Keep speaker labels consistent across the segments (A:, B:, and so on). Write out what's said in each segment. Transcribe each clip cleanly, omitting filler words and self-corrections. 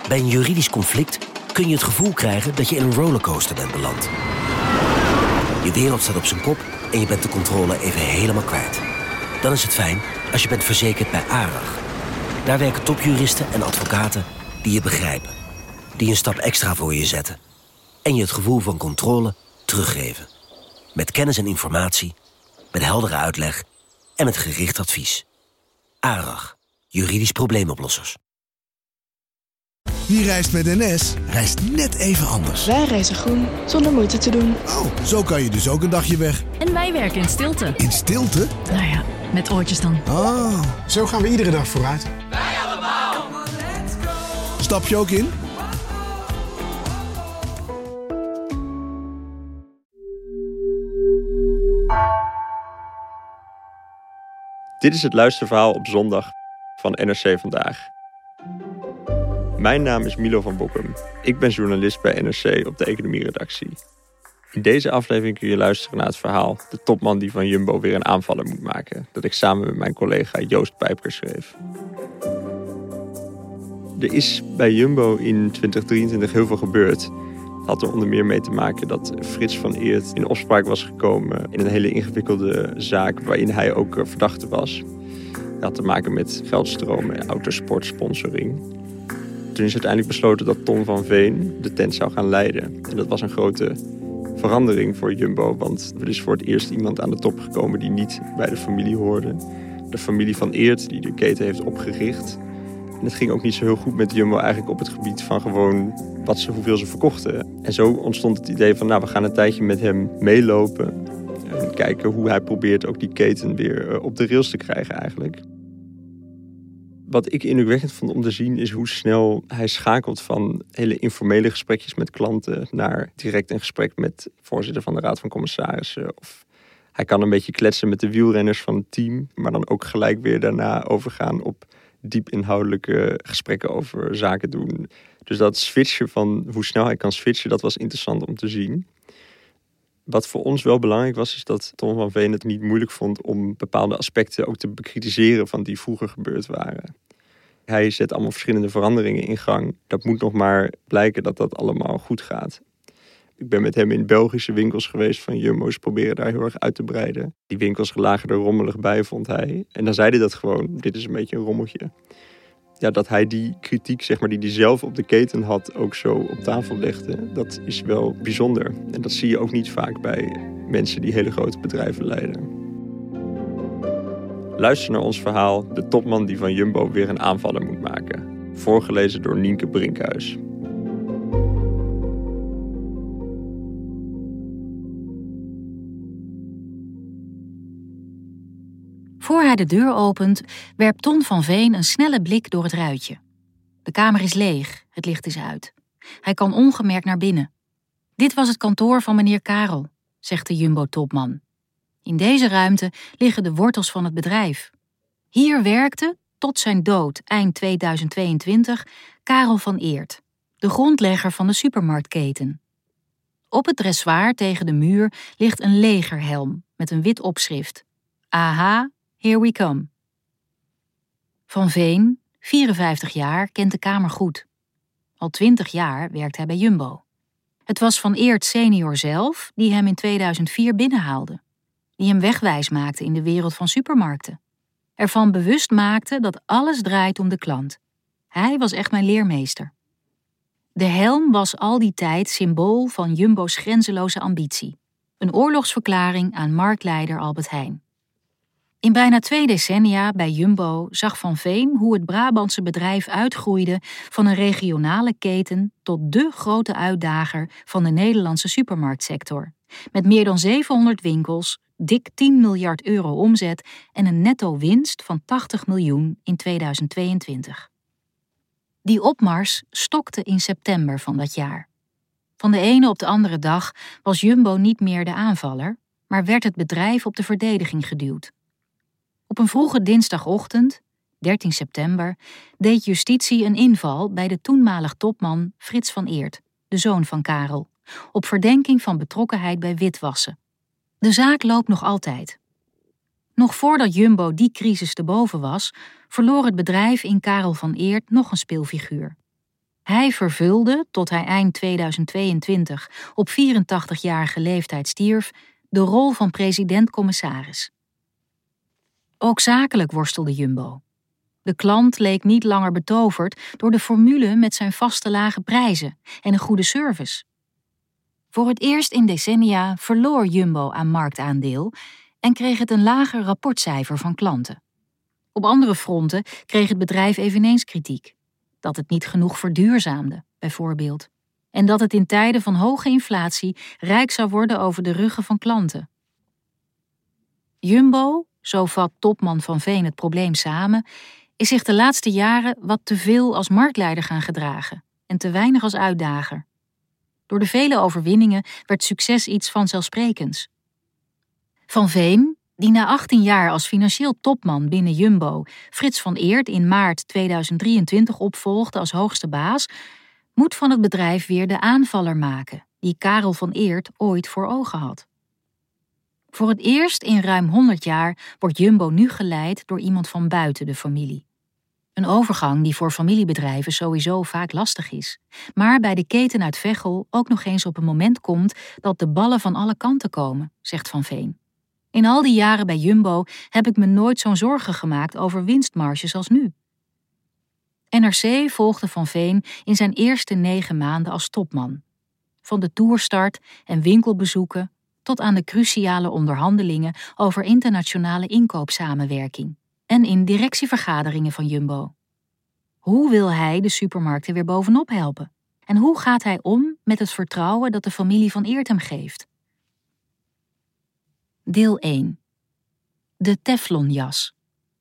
A: Bij een juridisch conflict kun je het gevoel krijgen dat je in een rollercoaster bent beland. Je wereld staat op zijn kop en je bent de controle even helemaal kwijt. Dan is het fijn als je bent verzekerd bij ARAG. Daar werken topjuristen en advocaten die je begrijpen. Die een stap extra voor je zetten. En je het gevoel van controle teruggeven. Met kennis en informatie, met heldere uitleg en met gericht advies. ARAG, juridisch probleemoplossers.
B: Wie reist met NS, reist net even anders.
C: Wij reizen groen, zonder moeite te doen.
B: Oh, zo kan je dus ook een dagje weg.
D: En wij werken in stilte.
B: In stilte?
D: Nou ja, met oortjes dan.
B: Oh.
E: Zo gaan we iedere dag vooruit.
F: Wij allemaal.
B: Stap je ook in?
G: Dit is het luisterverhaal op zondag van NRC Vandaag. Mijn naam is Milo van Bokkum. Ik ben journalist bij NRC op de economieredactie. In deze aflevering kun je luisteren naar het verhaal De topman die van Jumbo weer een aanvaller moet maken, dat ik samen met mijn collega Joost Pijper schreef. Er is bij Jumbo in 2023 heel veel gebeurd. Het had er onder meer mee te maken dat Frits van Eert in opspraak was gekomen in een hele ingewikkelde zaak waarin hij ook verdachte was. Dat had te maken met geldstromen en autosportsponsoring. Toen is uiteindelijk besloten dat Ton van Veen de tent zou gaan leiden. En dat was een grote verandering voor Jumbo, want er is voor het eerst iemand aan de top gekomen die niet bij de familie hoorde. De familie van Eert die de keten heeft opgericht. En het ging ook niet zo heel goed met Jumbo eigenlijk op het gebied van gewoon hoeveel ze verkochten. En zo ontstond het idee van we gaan een tijdje met hem meelopen. En kijken hoe hij probeert ook die keten weer op de rails te krijgen eigenlijk. Wat ik indrukwekkend vond om te zien is hoe snel hij schakelt van hele informele gesprekjes met klanten naar direct een gesprek met de voorzitter van de Raad van Commissarissen. Of hij kan een beetje kletsen met de wielrenners van het team, maar dan ook gelijk weer daarna overgaan op diep inhoudelijke gesprekken over zaken doen. Dus dat switchen van hoe snel hij kan switchen, dat was interessant om te zien. Wat voor ons wel belangrijk was, is dat Ton van Veen het niet moeilijk vond om bepaalde aspecten ook te bekritiseren van die vroeger gebeurd waren. Hij zet allemaal verschillende veranderingen in gang. Dat moet nog maar blijken dat dat allemaal goed gaat. Ik ben met hem in Belgische winkels geweest van Jumbo. Ze proberen daar heel erg uit te breiden. Die winkels lagen er rommelig bij, vond hij. En dan zei hij dat gewoon, dit is een beetje een rommeltje. Ja, dat hij die kritiek, zeg maar, die hij zelf op de keten had, ook zo op tafel legde, dat is wel bijzonder. En dat zie je ook niet vaak bij mensen die hele grote bedrijven leiden. Luister naar ons verhaal De topman die van Jumbo weer een aanvaller moet maken. Voorgelezen door Nienke Brinkhuis.
H: Voor hij de deur opent, werpt Ton van Veen een snelle blik door het ruitje. De kamer is leeg, het licht is uit. Hij kan ongemerkt naar binnen. Dit was het kantoor van meneer Karel, zegt de Jumbo-topman. In deze ruimte liggen de wortels van het bedrijf. Hier werkte, tot zijn dood eind 2022, Karel van Eert, de grondlegger van de supermarktketen. Op het dressoir tegen de muur ligt een legerhelm met een wit opschrift. Aha, here we come. Van Veen, 54 jaar, kent de kamer goed. Al 20 jaar werkt hij bij Jumbo. Het was Van Eert senior zelf die hem in 2004 binnenhaalde. Die hem wegwijs maakte in de wereld van supermarkten. Ervan bewust maakte dat alles draait om de klant. Hij was echt mijn leermeester. De helm was al die tijd symbool van Jumbo's grenzeloze ambitie. Een oorlogsverklaring aan marktleider Albert Heijn. In bijna 2 decennia bij Jumbo zag Van Veen hoe het Brabantse bedrijf uitgroeide van een regionale keten tot dé grote uitdager van de Nederlandse supermarktsector. Met meer dan 700 winkels, dik 10 miljard euro omzet en een netto winst van 80 miljoen in 2022. Die opmars stokte in september van dat jaar. Van de ene op de andere dag was Jumbo niet meer de aanvaller, maar werd het bedrijf op de verdediging geduwd. Op een vroege dinsdagochtend, 13 september, deed justitie een inval bij de toenmalig topman Frits van Eert, de zoon van Karel, op verdenking van betrokkenheid bij witwassen. De zaak loopt nog altijd. Nog voordat Jumbo die crisis te boven was, verloor het bedrijf in Karel van Eert nog een speelfiguur. Hij vervulde, tot hij eind 2022 op 84-jarige leeftijd stierf, de rol van president-commissaris. Ook zakelijk worstelde Jumbo. De klant leek niet langer betoverd door de formule met zijn vaste lage prijzen en een goede service. Voor het eerst in decennia verloor Jumbo aan marktaandeel en kreeg het een lager rapportcijfer van klanten. Op andere fronten kreeg het bedrijf eveneens kritiek. Dat het niet genoeg verduurzaamde, bijvoorbeeld. En dat het in tijden van hoge inflatie rijk zou worden over de ruggen van klanten. Jumbo, zo vat topman Van Veen het probleem samen, is zich de laatste jaren wat te veel als marktleider gaan gedragen en te weinig als uitdager. Door de vele overwinningen werd succes iets vanzelfsprekends. Van Veen, die na 18 jaar als financieel topman binnen Jumbo Frits van Eert in maart 2023 opvolgde als hoogste baas, moet van het bedrijf weer de aanvaller maken die Karel van Eert ooit voor ogen had. Voor het eerst in ruim 100 jaar wordt Jumbo nu geleid door iemand van buiten de familie. Een overgang die voor familiebedrijven sowieso vaak lastig is, maar bij de keten uit Veghel ook nog eens op een moment komt dat de ballen van alle kanten komen, zegt Van Veen. In al die jaren bij Jumbo heb ik me nooit zo'n zorgen gemaakt over winstmarges als nu. NRC volgde Van Veen in zijn eerste 9 maanden als topman. Van de toerstart en winkelbezoeken tot aan de cruciale onderhandelingen over internationale inkoopsamenwerking en in directievergaderingen van Jumbo. Hoe wil hij de supermarkten weer bovenop helpen? En hoe gaat hij om met het vertrouwen dat de familie van Eert hem geeft? Deel 1. De Teflonjas.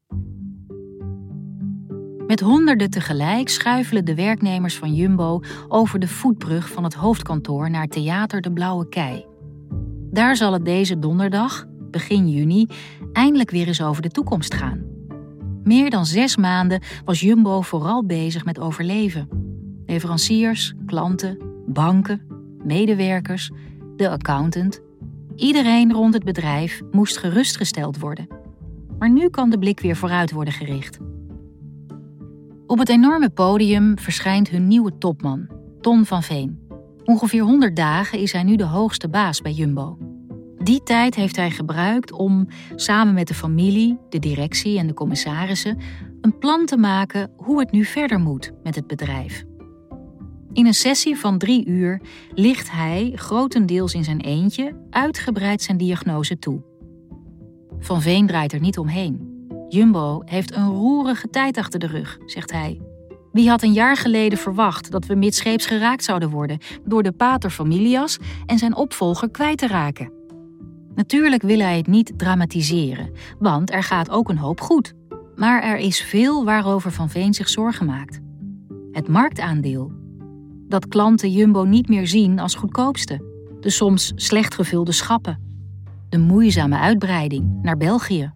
H: Met honderden tegelijk schuifelen de werknemers van Jumbo over de voetbrug van het hoofdkantoor naar Theater de Blauwe Kei. Daar zal het deze donderdag, begin juni, eindelijk weer eens over de toekomst gaan. Meer dan 6 maanden was Jumbo vooral bezig met overleven. Leveranciers, klanten, banken, medewerkers, de accountant. Iedereen rond het bedrijf moest gerustgesteld worden. Maar nu kan de blik weer vooruit worden gericht. Op het enorme podium verschijnt hun nieuwe topman, Ton van Veen. Ongeveer 100 dagen is hij nu de hoogste baas bij Jumbo. Die tijd heeft hij gebruikt om, samen met de familie, de directie en de commissarissen, een plan te maken hoe het nu verder moet met het bedrijf. In een sessie van 3 uur licht hij, grotendeels in zijn eentje, uitgebreid zijn diagnose toe. Van Veen draait er niet omheen. Jumbo heeft een roerige tijd achter de rug, zegt hij. Wie had een jaar geleden verwacht dat we midscheeps geraakt zouden worden door de pater familias en zijn opvolger kwijt te raken? Natuurlijk wil hij het niet dramatiseren, want er gaat ook een hoop goed. Maar er is veel waarover Van Veen zich zorgen maakt. Het marktaandeel. Dat klanten Jumbo niet meer zien als goedkoopste. De soms slecht gevulde schappen. De moeizame uitbreiding naar België.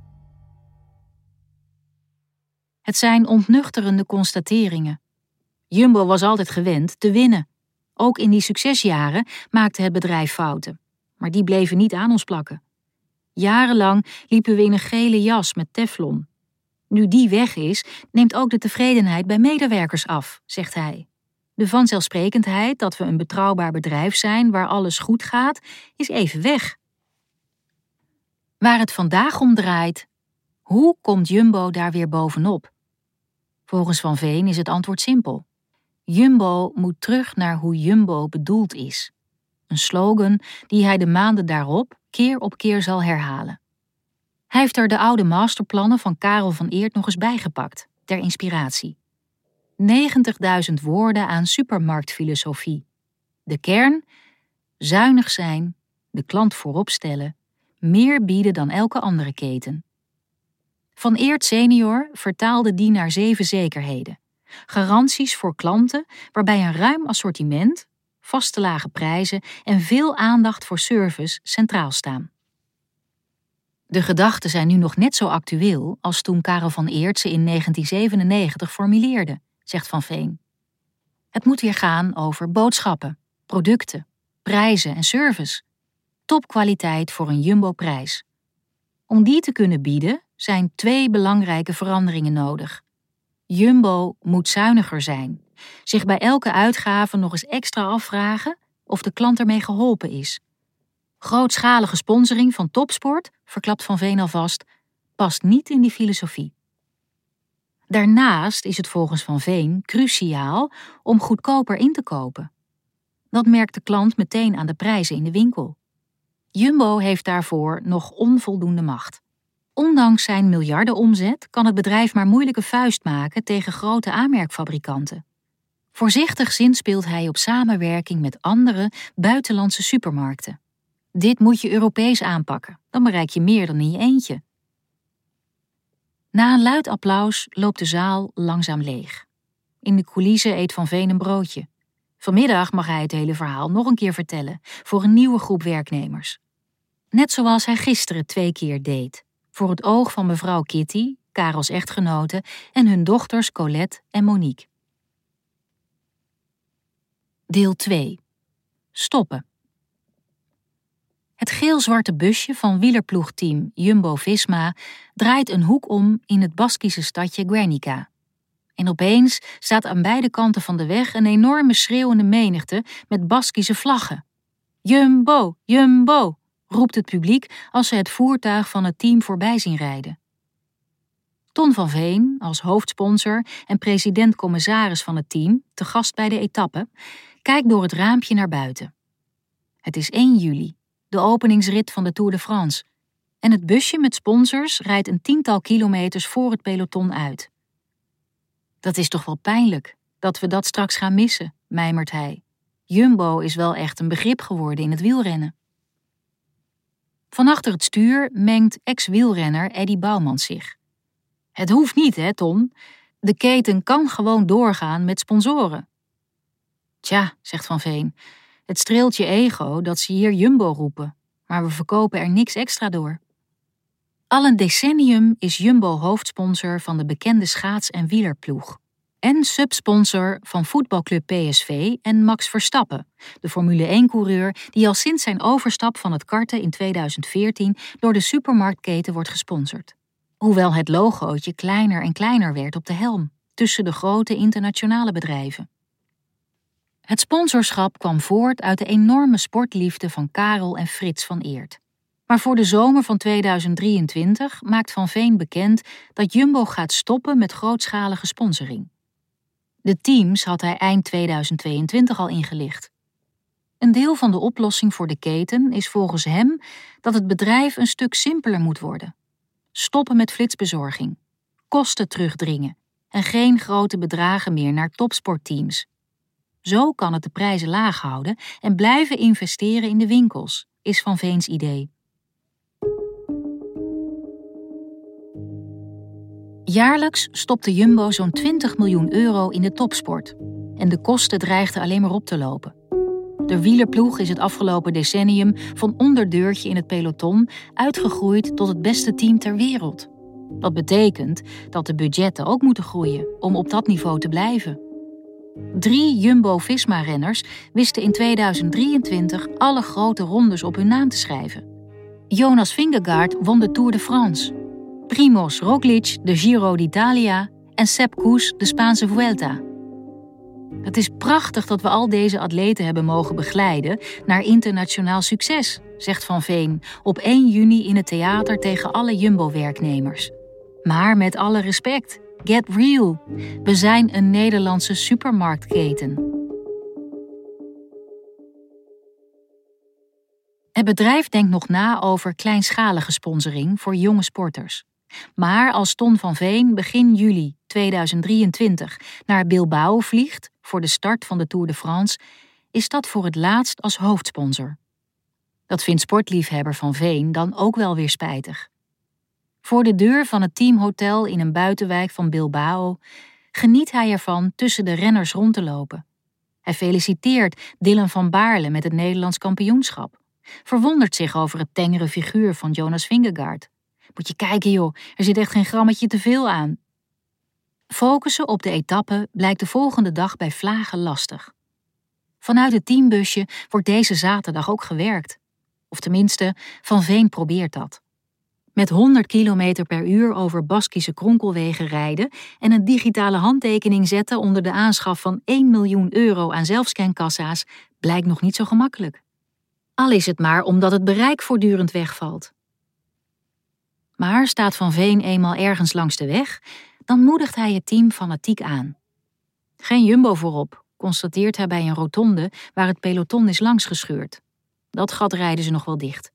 H: Het zijn ontnuchterende constateringen. Jumbo was altijd gewend te winnen. Ook in die succesjaren maakte het bedrijf fouten. Maar die bleven niet aan ons plakken. Jarenlang liepen we in een gele jas met teflon. Nu die weg is, neemt ook de tevredenheid bij medewerkers af, zegt hij. De vanzelfsprekendheid dat we een betrouwbaar bedrijf zijn waar alles goed gaat, is even weg. Waar het vandaag om draait, hoe komt Jumbo daar weer bovenop? Volgens Van Veen is het antwoord simpel. Jumbo moet terug naar hoe Jumbo bedoeld is. Een slogan die hij de maanden daarop keer op keer zal herhalen. Hij heeft er de oude masterplannen van Karel van Eert nog eens bijgepakt, ter inspiratie. 90.000 woorden aan supermarktfilosofie. De kern: zuinig zijn, de klant voorop stellen, meer bieden dan elke andere keten. Van Eert senior vertaalde die naar 7 zekerheden. Garanties voor klanten waarbij een ruim assortiment, vaste lage prijzen en veel aandacht voor service centraal staan. De gedachten zijn nu nog net zo actueel als toen Karel van Eert ze in 1997 formuleerde, zegt Van Veen. Het moet weer gaan over boodschappen, producten, prijzen en service. Topkwaliteit voor een Jumbo-prijs. Om die te kunnen bieden zijn 2 belangrijke veranderingen nodig. Jumbo moet zuiniger zijn Zich bij elke uitgave nog eens extra afvragen of de klant ermee geholpen is. Grootschalige sponsoring van topsport, verklapt Van Veen alvast, past niet in die filosofie. Daarnaast is het volgens Van Veen cruciaal om goedkoper in te kopen. Dat merkt de klant meteen aan de prijzen in de winkel. Jumbo heeft daarvoor nog onvoldoende macht. Ondanks zijn miljardenomzet kan het bedrijf maar moeilijke vuist maken tegen grote aanmerkfabrikanten. Voorzichtig zinspeelt hij op samenwerking met andere buitenlandse supermarkten. Dit moet je Europees aanpakken, dan bereik je meer dan in je eentje. Na een luid applaus loopt de zaal langzaam leeg. In de coulissen eet Van Veen een broodje. Vanmiddag mag hij het hele verhaal nog een keer vertellen voor een nieuwe groep werknemers. Net zoals hij gisteren 2 keer deed. Voor het oog van mevrouw Kitty, Karels echtgenote, en hun dochters Colette en Monique. Deel 2. Stoppen. Het geel-zwarte busje van wielerploegteam Jumbo-Visma draait een hoek om in het Baskische stadje Guernica. En opeens staat aan beide kanten van de weg een enorme schreeuwende menigte met Baskische vlaggen. Jumbo, Jumbo, roept het publiek als ze het voertuig van het team voorbij zien rijden. Ton van Veen, als hoofdsponsor en president-commissaris van het team, te gast bij de etappe, kijkt door het raampje naar buiten. Het is 1 juli, de openingsrit van de Tour de France, en het busje met sponsors rijdt een 10-tal kilometers voor het peloton uit. Dat is toch wel pijnlijk, dat we dat straks gaan missen, mijmert hij. Jumbo is wel echt een begrip geworden in het wielrennen. Van achter het stuur mengt ex-wielrenner Eddy Bouwmans zich. Het hoeft niet, hè, Ton? De keten kan gewoon doorgaan met sponsoren. Tja, zegt Van Veen, het streelt je ego dat ze hier Jumbo roepen, maar we verkopen er niks extra door. Al een decennium is Jumbo hoofdsponsor van de bekende schaats- en wielerploeg. En subsponsor van voetbalclub PSV en Max Verstappen, de Formule 1-coureur die al sinds zijn overstap van het karten in 2014 door de supermarktketen wordt gesponsord. Hoewel het logootje kleiner en kleiner werd op de helm, tussen de grote internationale bedrijven. Het sponsorschap kwam voort uit de enorme sportliefde van Karel en Frits van Eert. Maar voor de zomer van 2023 maakt Van Veen bekend dat Jumbo gaat stoppen met grootschalige sponsoring. De teams had hij eind 2022 al ingelicht. Een deel van de oplossing voor de keten is volgens hem dat het bedrijf een stuk simpeler moet worden. Stoppen met flitsbezorging, kosten terugdringen en geen grote bedragen meer naar topsportteams. Zo kan het de prijzen laag houden en blijven investeren in de winkels, is Van Veens idee. Jaarlijks stopte Jumbo zo'n 20 miljoen euro in de topsport. En de kosten dreigden alleen maar op te lopen. De wielerploeg is het afgelopen decennium van onderdeurtje in het peloton uitgegroeid tot het beste team ter wereld. Dat betekent dat de budgetten ook moeten groeien om op dat niveau te blijven. 3 Jumbo-Visma-renners wisten in 2023 alle grote rondes op hun naam te schrijven. Jonas Vingegaard won de Tour de France. Primož Roglič de Giro d'Italia en Sepp Kuss de Spaanse Vuelta. Het is prachtig dat we al deze atleten hebben mogen begeleiden naar internationaal succes, zegt Van Veen op 1 juni in het theater tegen alle Jumbo-werknemers. Maar met alle respect, get real. We zijn een Nederlandse supermarktketen. Het bedrijf denkt nog na over kleinschalige sponsoring voor jonge sporters. Maar als Ton van Veen begin juli 2023 naar Bilbao vliegt voor de start van de Tour de France, is dat voor het laatst als hoofdsponsor. Dat vindt sportliefhebber Van Veen dan ook wel weer spijtig. Voor de deur van het teamhotel in een buitenwijk van Bilbao geniet hij ervan tussen de renners rond te lopen. Hij feliciteert Dylan van Baarle met het Nederlands kampioenschap. Verwondert zich over het tengere figuur van Jonas Vingegaard. Moet je kijken joh, er zit echt geen grammetje te veel aan. Focussen op de etappe blijkt de volgende dag bij vlagen lastig. Vanuit het teambusje wordt deze zaterdag ook gewerkt. Of tenminste, Van Veen probeert dat. Met 100 km per uur over Baskische kronkelwegen rijden en een digitale handtekening zetten onder de aanschaf van 1 miljoen euro aan zelfscankassa's blijkt nog niet zo gemakkelijk. Al is het maar omdat het bereik voortdurend wegvalt. Maar staat Van Veen eenmaal ergens langs de weg, dan moedigt hij het team fanatiek aan. Geen Jumbo voorop, constateert hij bij een rotonde waar het peloton is langsgescheurd. Dat gat rijden ze nog wel dicht.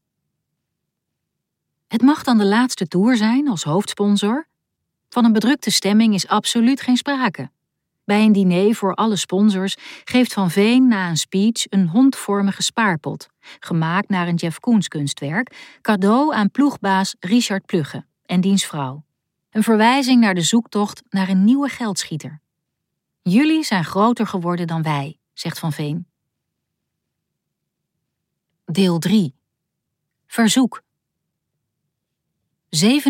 H: Het mag dan de laatste Tour zijn als hoofdsponsor. Van een bedrukte stemming is absoluut geen sprake. Bij een diner voor alle sponsors geeft Van Veen na een speech een hondvormige spaarpot, gemaakt naar een Jeff Koons kunstwerk, cadeau aan ploegbaas Richard Plugge en diens vrouw. Een verwijzing naar de zoektocht naar een nieuwe geldschieter. Jullie zijn groter geworden dan wij, zegt Van Veen. Deel 3. Verzoek. 27,9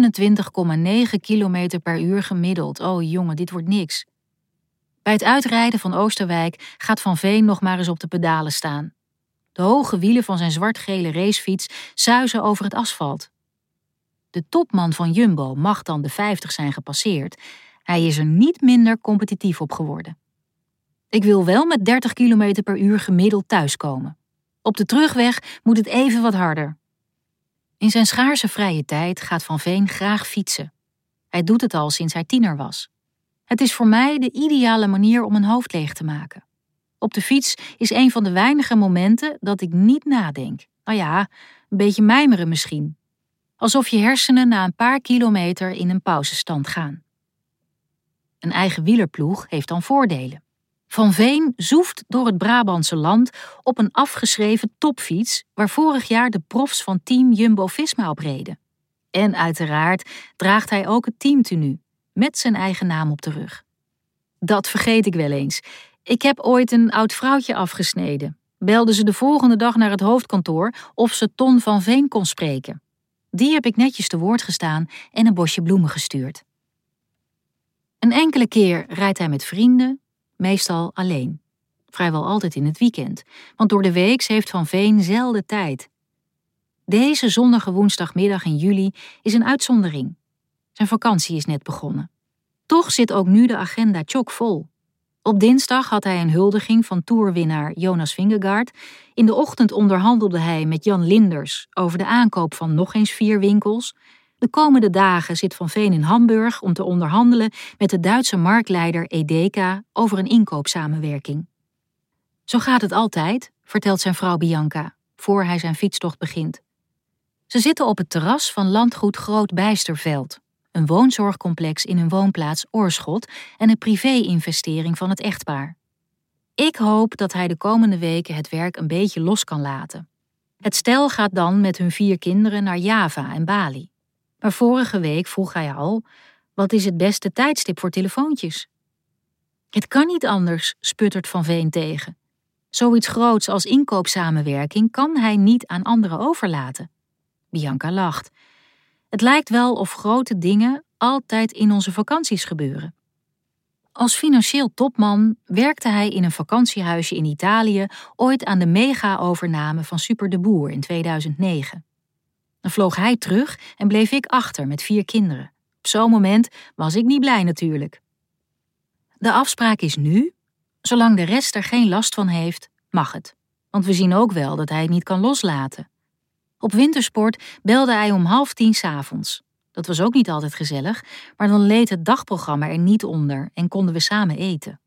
H: km per uur gemiddeld. Oh jongen, dit wordt niks. Bij het uitrijden van Oosterwijk gaat Van Veen nog maar eens op de pedalen staan. De hoge wielen van zijn zwart-gele racefiets suizen over het asfalt. De topman van Jumbo mag dan de 50 zijn gepasseerd. Hij is er niet minder competitief op geworden. Ik wil wel met 30 km per uur gemiddeld thuiskomen. Op de terugweg moet het even wat harder. In zijn schaarse vrije tijd gaat Van Veen graag fietsen. Hij doet het al sinds hij tiener was. Het is voor mij de ideale manier om een hoofd leeg te maken. Op de fiets is een van de weinige momenten dat ik niet nadenk. Nou ja, een beetje mijmeren misschien. Alsof je hersenen na een paar kilometer in een pauzestand gaan. Een eigen wielerploeg heeft dan voordelen. Van Veen zoeft door het Brabantse land op een afgeschreven topfiets waar vorig jaar de profs van team Jumbo-Visma op reden. En uiteraard draagt hij ook het teamtenue, met zijn eigen naam op de rug. Dat vergeet ik wel eens. Ik heb ooit een oud vrouwtje afgesneden. Belde ze de volgende dag naar het hoofdkantoor of ze Ton van Veen kon spreken. Die heb ik netjes te woord gestaan en een bosje bloemen gestuurd. Een enkele keer rijdt hij met vrienden, meestal alleen. Vrijwel altijd in het weekend, want door de week heeft Van Veen zelden tijd. Deze zonnige woensdagmiddag in juli is een uitzondering. Zijn vakantie is net begonnen. Toch zit ook nu de agenda chockvol. Op dinsdag had hij een huldiging van toerwinnaar Jonas Vingegaard. In de ochtend onderhandelde hij met Jan Linders over de aankoop van nog eens 4 winkels. De komende dagen zit Van Veen in Hamburg om te onderhandelen met de Duitse marktleider Edeka over een inkoopsamenwerking. Zo gaat het altijd, vertelt zijn vrouw Bianca, voor hij zijn fietstocht begint. Ze zitten op het terras van landgoed Groot Bijsterveld, een woonzorgcomplex in hun woonplaats Oorschot en een privé-investering van het echtpaar. Ik hoop dat hij de komende weken het werk een beetje los kan laten. Het stel gaat dan met hun 4 kinderen naar Java en Bali. Maar vorige week vroeg hij al, wat is het beste tijdstip voor telefoontjes? Het kan niet anders, sputtert Van Veen tegen. Zoiets groots als inkoopsamenwerking kan hij niet aan anderen overlaten. Bianca lacht. Het lijkt wel of grote dingen altijd in onze vakanties gebeuren. Als financieel topman werkte hij in een vakantiehuisje in Italië ooit aan de mega-overname van Super de Boer in 2009. Dan vloog hij terug en bleef ik achter met 4 kinderen. Op zo'n moment was ik niet blij natuurlijk. De afspraak is nu, zolang de rest er geen last van heeft, mag het. Want we zien ook wel dat hij het niet kan loslaten. Op wintersport belde hij om 9:30 'avonds. Dat was ook niet altijd gezellig, maar dan leed het dagprogramma er niet onder en konden we samen eten.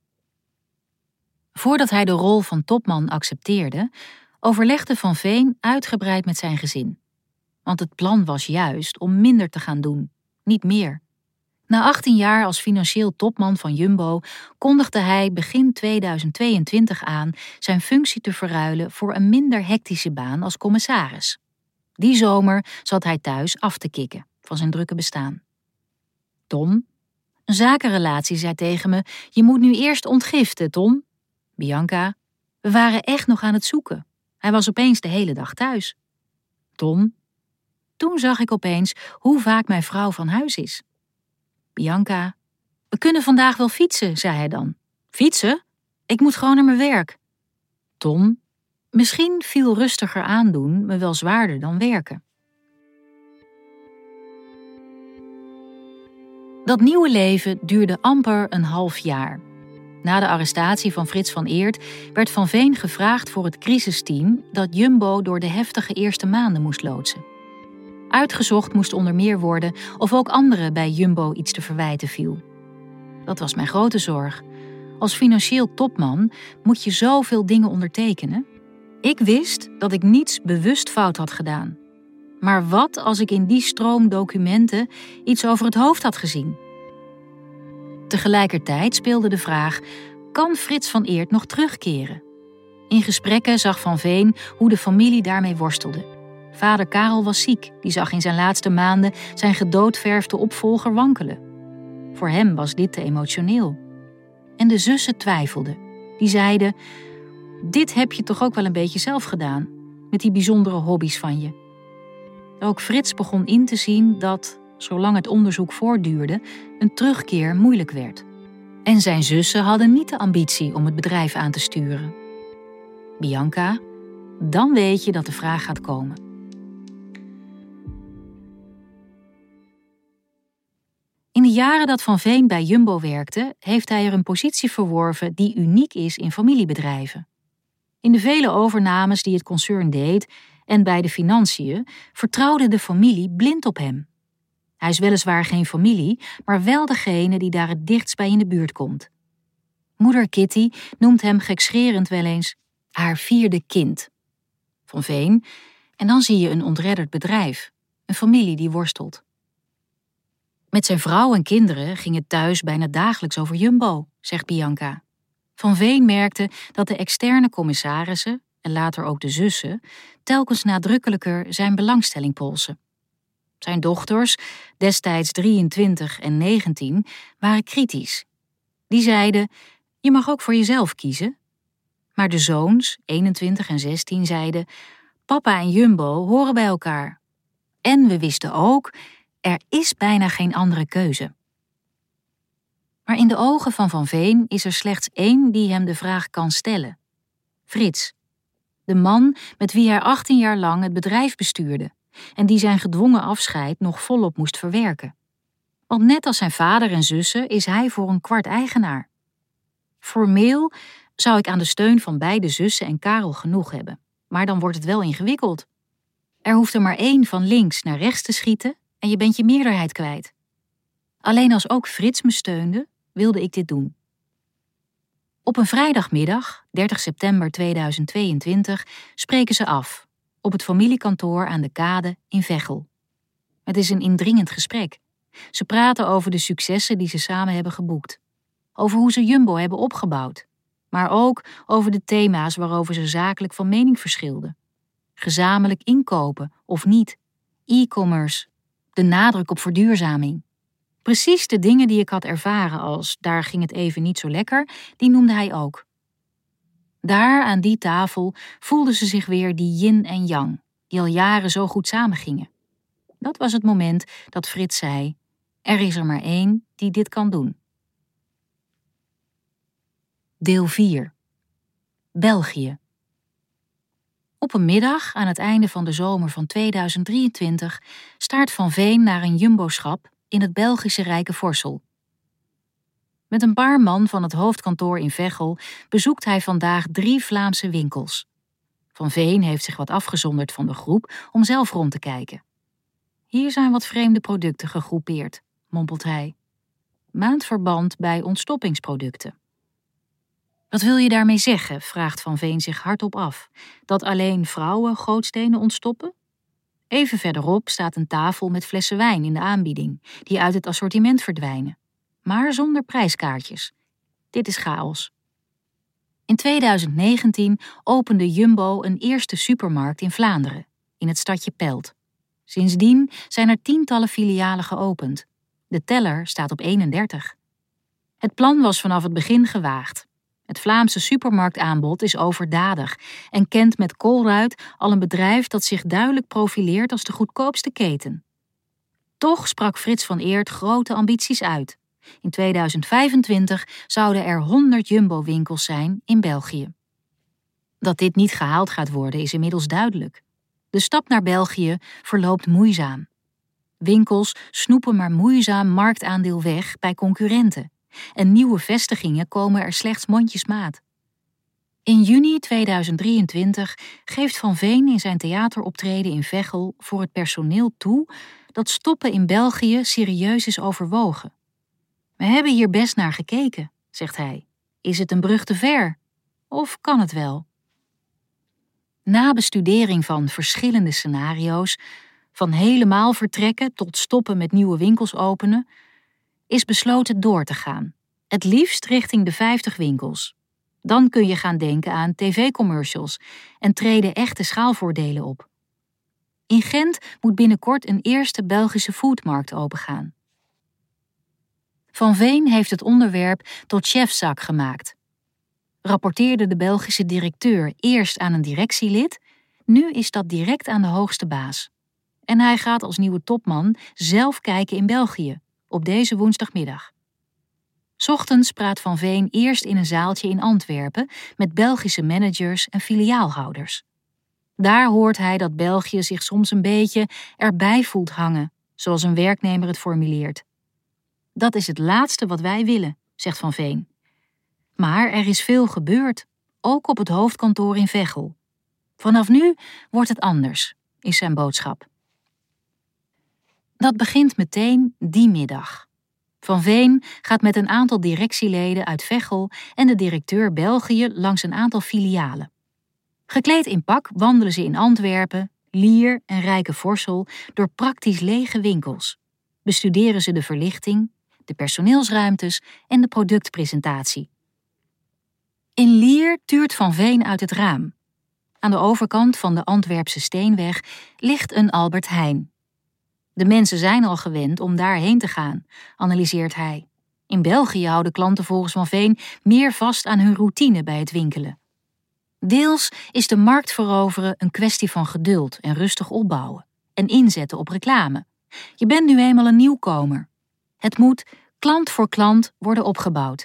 H: Voordat hij de rol van topman accepteerde, overlegde Van Veen uitgebreid met zijn gezin. Want het plan was juist om minder te gaan doen, niet meer. Na 18 jaar als financieel topman van Jumbo kondigde hij begin 2022 aan zijn functie te verruilen voor een minder hectische baan als commissaris. Die zomer zat hij thuis af te kikken van zijn drukke bestaan. Ton, een zakenrelatie, zei tegen me, je moet nu eerst ontgiften, Ton. Bianca, we waren echt nog aan het zoeken. Hij was opeens de hele dag thuis. Ton, toen zag ik opeens hoe vaak mijn vrouw van huis is. Bianca, we kunnen vandaag wel fietsen, zei hij dan. Fietsen? Ik moet gewoon naar mijn werk. Ton, misschien viel rustiger aandoen me wel zwaarder dan werken. Dat nieuwe leven duurde amper een half jaar. Na de arrestatie van Frits van Eert werd Van Veen gevraagd voor het crisisteam dat Jumbo door de heftige eerste maanden moest loodsen. Uitgezocht moest onder meer worden of ook anderen bij Jumbo iets te verwijten viel. Dat was mijn grote zorg. Als financieel topman moet je zoveel dingen ondertekenen. Ik wist dat ik niets bewust fout had gedaan. Maar wat als ik in die stroom documenten iets over het hoofd had gezien? Tegelijkertijd speelde de vraag: kan Frits van Eert nog terugkeren? In gesprekken zag Van Veen hoe de familie daarmee worstelde. Vader Karel was ziek, die zag in zijn laatste maanden zijn gedoodverfde opvolger wankelen. Voor hem was dit te emotioneel. En de zussen twijfelden. Die zeiden: dit heb je toch ook wel een beetje zelf gedaan, met die bijzondere hobby's van je. Ook Frits begon in te zien dat, zolang het onderzoek voortduurde, een terugkeer moeilijk werd. En zijn zussen hadden niet de ambitie om het bedrijf aan te sturen. Bianca, dan weet je dat de vraag gaat komen. In de jaren dat Van Veen bij Jumbo werkte, heeft hij er een positie verworven die uniek is in familiebedrijven. In de vele overnames die het concern deed en bij de financiën vertrouwde de familie blind op hem. Hij is weliswaar geen familie, maar wel degene die daar het dichtst bij in de buurt komt. Moeder Kitty noemt hem gekscherend wel eens haar vierde kind. Van Veen, en dan zie je een ontredderd bedrijf, een familie die worstelt. Met zijn vrouw en kinderen ging het thuis bijna dagelijks over Jumbo, zegt Bianca. Van Veen merkte dat de externe commissarissen, en later ook de zussen, telkens nadrukkelijker zijn belangstelling polsen. Zijn dochters, destijds 23 en 19, waren kritisch. Die zeiden: je mag ook voor jezelf kiezen. Maar de zoons, 21 en 16, zeiden: papa en Jumbo horen bij elkaar. En we wisten ook, er is bijna geen andere keuze. Maar in de ogen van Van Veen is er slechts één die hem de vraag kan stellen. Frits. De man met wie hij 18 jaar lang het bedrijf bestuurde en die zijn gedwongen afscheid nog volop moest verwerken. Want net als zijn vader en zussen is hij voor een kwart eigenaar. Formeel zou ik aan de steun van beide zussen en Karel genoeg hebben, maar dan wordt het wel ingewikkeld. Er hoeft er maar één van links naar rechts te schieten en je bent je meerderheid kwijt. Alleen als ook Frits me steunde, wilde ik dit doen. Op een vrijdagmiddag, 30 september 2022, spreken ze af, op het familiekantoor aan de Kade in Veghel. Het is een indringend gesprek. Ze praten over de successen die ze samen hebben geboekt. Over hoe ze Jumbo hebben opgebouwd. Maar ook over de thema's waarover ze zakelijk van mening verschilden. Gezamenlijk inkopen of niet. E-commerce. De nadruk op verduurzaming. Precies de dingen die ik had ervaren als daar ging het even niet zo lekker, die noemde hij ook. Daar aan die tafel voelden ze zich weer die yin en yang, die al jaren zo goed samengingen. Dat was het moment dat Frits zei: er is er maar één die dit kan doen. Deel 4. België. Op een middag aan het einde van de zomer van 2023 staart Van Veen naar een jumboschap in het Belgische rijke Vorsel. Met een paar man van het hoofdkantoor in Veghel bezoekt hij vandaag 3 Vlaamse winkels. Van Veen heeft zich wat afgezonderd van de groep om zelf rond te kijken. Hier zijn wat vreemde producten gegroepeerd, mompelt hij. Maandverband bij ontstoppingsproducten. Wat wil je daarmee zeggen, vraagt Van Veen zich hardop af. Dat alleen vrouwen gootstenen ontstoppen? Even verderop staat een tafel met flessen wijn in de aanbieding, die uit het assortiment verdwijnen. Maar zonder prijskaartjes. Dit is chaos. In 2019 opende Jumbo een eerste supermarkt in Vlaanderen, in het stadje Pelt. Sindsdien zijn er tientallen filialen geopend. De teller staat op 31. Het plan was vanaf het begin gewaagd. Het Vlaamse supermarktaanbod is overdadig en kent met Colruyt al een bedrijf dat zich duidelijk profileert als de goedkoopste keten. Toch sprak Frits van Eert grote ambities uit. In 2025 zouden er 100 Jumbo-winkels zijn in België. Dat dit niet gehaald gaat worden is inmiddels duidelijk. De stap naar België verloopt moeizaam. Winkels snoepen maar moeizaam marktaandeel weg bij concurrenten. En nieuwe vestigingen komen er slechts mondjesmaat. In juni 2023 geeft Van Veen in zijn theateroptreden in Veghel voor het personeel toe dat stoppen in België serieus is overwogen. We hebben hier best naar gekeken, zegt hij. Is het een brug te ver? Of kan het wel? Na bestudering van verschillende scenario's, van helemaal vertrekken tot stoppen met nieuwe winkels openen, is besloten door te gaan. Het liefst richting de 50 winkels. Dan kun je gaan denken aan tv-commercials en treden echte schaalvoordelen op. In Gent moet binnenkort een eerste Belgische foodmarkt opengaan. Van Veen heeft het onderwerp tot chefzaak gemaakt. Rapporteerde de Belgische directeur eerst aan een directielid, nu is dat direct aan de hoogste baas. En hij gaat als nieuwe topman zelf kijken in België, op deze woensdagmiddag. 's Ochtends praat Van Veen eerst in een zaaltje in Antwerpen met Belgische managers en filiaalhouders. Daar hoort hij dat België zich soms een beetje erbij voelt hangen, zoals een werknemer het formuleert. Dat is het laatste wat wij willen, zegt Van Veen. Maar er is veel gebeurd, ook op het hoofdkantoor in Veghel. Vanaf nu wordt het anders, is zijn boodschap. Dat begint meteen die middag. Van Veen gaat met een aantal directieleden uit Veghel en de directeur België langs een aantal filialen. Gekleed in pak wandelen ze in Antwerpen, Lier en Rijkevorsel door praktisch lege winkels. Bestuderen ze de verlichting, de personeelsruimtes en de productpresentatie. In Lier tuurt Van Veen uit het raam. Aan de overkant van de Antwerpse Steenweg ligt een Albert Heijn. De mensen zijn al gewend om daarheen te gaan, analyseert hij. In België houden klanten volgens Van Veen meer vast aan hun routine bij het winkelen. Deels is de markt veroveren een kwestie van geduld en rustig opbouwen en inzetten op reclame. Je bent nu eenmaal een nieuwkomer. Het moet klant voor klant worden opgebouwd.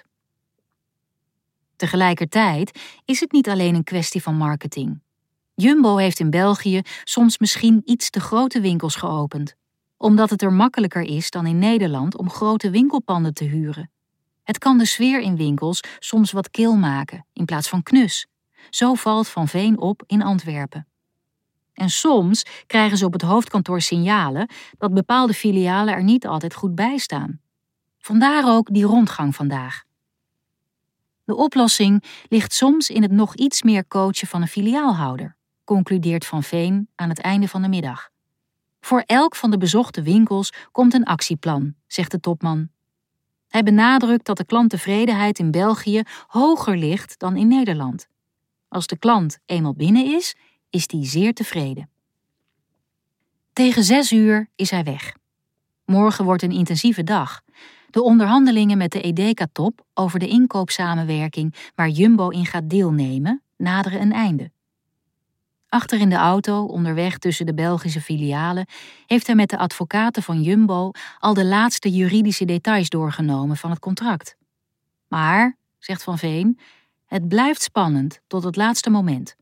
H: Tegelijkertijd is het niet alleen een kwestie van marketing. Jumbo heeft in België soms misschien iets te grote winkels geopend, omdat het er makkelijker is dan in Nederland om grote winkelpanden te huren. Het kan de sfeer in winkels soms wat kil maken in plaats van knus. Zo valt Van Veen op in Antwerpen. En soms krijgen ze op het hoofdkantoor signalen dat bepaalde filialen er niet altijd goed bij staan. Vandaar ook die rondgang vandaag. De oplossing ligt soms in het nog iets meer coachen van een filiaalhouder, concludeert Van Veen aan het einde van de middag. Voor elk van de bezochte winkels komt een actieplan, zegt de topman. Hij benadrukt dat de klanttevredenheid in België hoger ligt dan in Nederland. Als de klant eenmaal binnen is die zeer tevreden. Tegen 6 uur is hij weg. Morgen wordt een intensieve dag. De onderhandelingen met de Edeka-top over de inkoopsamenwerking waar Jumbo in gaat deelnemen, naderen een einde. Achter in de auto, onderweg tussen de Belgische filialen, heeft hij met de advocaten van Jumbo al de laatste juridische details doorgenomen van het contract. Maar, zegt Van Veen, het blijft spannend tot het laatste moment.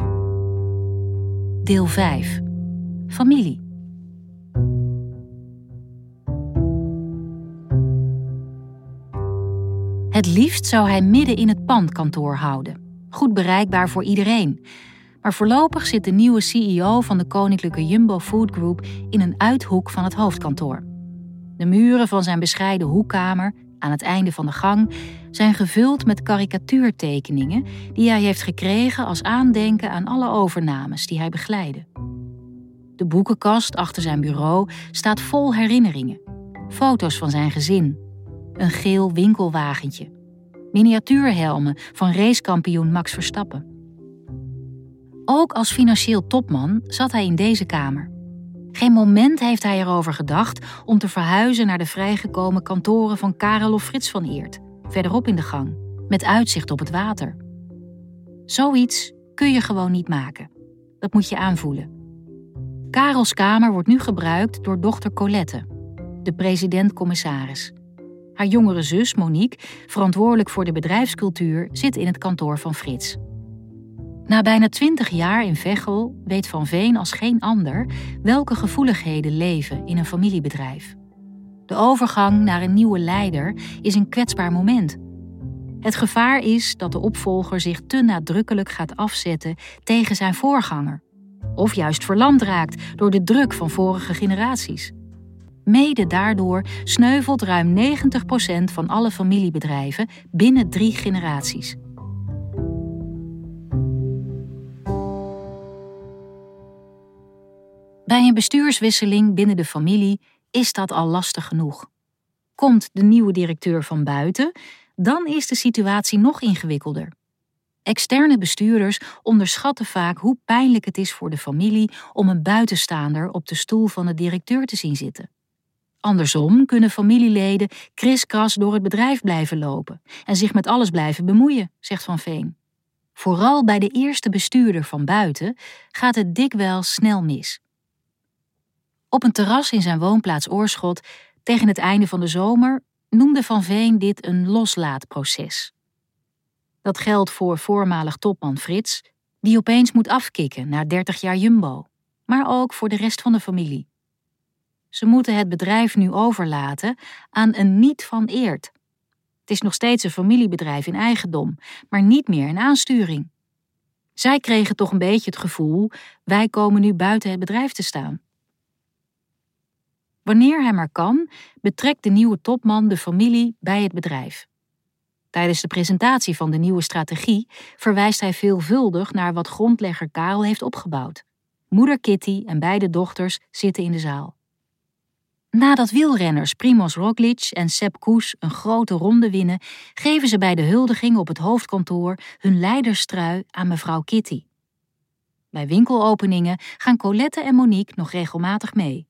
H: Deel 5. Familie. Het liefst zou hij midden in het pand kantoor houden. Goed bereikbaar voor iedereen. Maar voorlopig zit de nieuwe CEO van de Koninklijke Jumbo Food Group in een uithoek van het hoofdkantoor. De muren van zijn bescheiden hoekkamer, aan het einde van de gang, zijn gevuld met karikatuurtekeningen die hij heeft gekregen als aandenken aan alle overnames die hij begeleidde. De boekenkast achter zijn bureau staat vol herinneringen. Foto's van zijn gezin. Een geel winkelwagentje. Miniatuurhelmen van racekampioen Max Verstappen. Ook als financieel topman zat hij in deze kamer. Geen moment heeft hij erover gedacht om te verhuizen naar de vrijgekomen kantoren van Karel of Frits van Eert, verderop in de gang, met uitzicht op het water. Zoiets kun je gewoon niet maken. Dat moet je aanvoelen. Karels kamer wordt nu gebruikt door dochter Colette, de president-commissaris. Haar jongere zus Monique, verantwoordelijk voor de bedrijfscultuur, zit in het kantoor van Frits. Na bijna 20 jaar in Veghel weet Van Veen als geen ander welke gevoeligheden leven in een familiebedrijf. De overgang naar een nieuwe leider is een kwetsbaar moment. Het gevaar is dat de opvolger zich te nadrukkelijk gaat afzetten tegen zijn voorganger. Of juist verlamd raakt door de druk van vorige generaties. Mede daardoor sneuvelt ruim 90% van alle familiebedrijven binnen 3 generaties. Bij een bestuurswisseling binnen de familie is dat al lastig genoeg. Komt de nieuwe directeur van buiten, dan is de situatie nog ingewikkelder. Externe bestuurders onderschatten vaak hoe pijnlijk het is voor de familie om een buitenstaander op de stoel van de directeur te zien zitten. Andersom kunnen familieleden kriskras door het bedrijf blijven lopen en zich met alles blijven bemoeien, zegt Van Veen. Vooral bij de eerste bestuurder van buiten gaat het dikwijls snel mis. Op een terras in zijn woonplaats Oorschot, tegen het einde van de zomer, noemde Van Veen dit een loslaatproces. Dat geldt voor voormalig topman Frits, die opeens moet afkicken na 30 jaar Jumbo, maar ook voor de rest van de familie. Ze moeten het bedrijf nu overlaten aan een niet van Eert. Het is nog steeds een familiebedrijf in eigendom, maar niet meer in aansturing. Zij kregen toch een beetje het gevoel, wij komen nu buiten het bedrijf te staan. Wanneer hij maar kan, betrekt de nieuwe topman de familie bij het bedrijf. Tijdens de presentatie van de nieuwe strategie verwijst hij veelvuldig naar wat grondlegger Karel heeft opgebouwd. Moeder Kitty en beide dochters zitten in de zaal. Nadat wielrenners Primož Roglič en Sepp Kuss een grote ronde winnen, geven ze bij de huldiging op het hoofdkantoor hun leiderstrui aan mevrouw Kitty. Bij winkelopeningen gaan Colette en Monique nog regelmatig mee.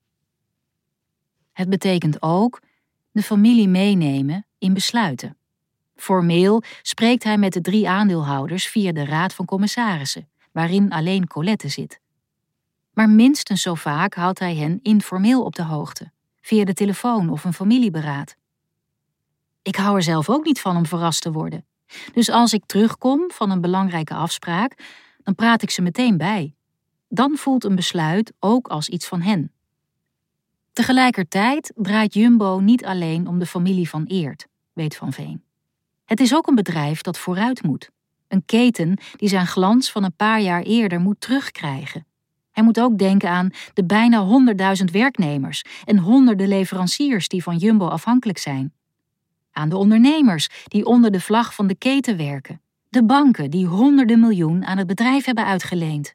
H: Het betekent ook de familie meenemen in besluiten. Formeel spreekt hij met de 3 aandeelhouders via de Raad van Commissarissen, waarin alleen Colette zit. Maar minstens zo vaak houdt hij hen informeel op de hoogte, via de telefoon of een familieberaad. Ik hou er zelf ook niet van om verrast te worden. Dus als ik terugkom van een belangrijke afspraak, dan praat ik ze meteen bij. Dan voelt een besluit ook als iets van hen. Tegelijkertijd draait Jumbo niet alleen om de familie van Eert, weet Van Veen. Het is ook een bedrijf dat vooruit moet. Een keten die zijn glans van een paar jaar eerder moet terugkrijgen. Hij moet ook denken aan de bijna 100.000 werknemers en honderden leveranciers die van Jumbo afhankelijk zijn. Aan de ondernemers die onder de vlag van de keten werken. De banken die honderden miljoen aan het bedrijf hebben uitgeleend.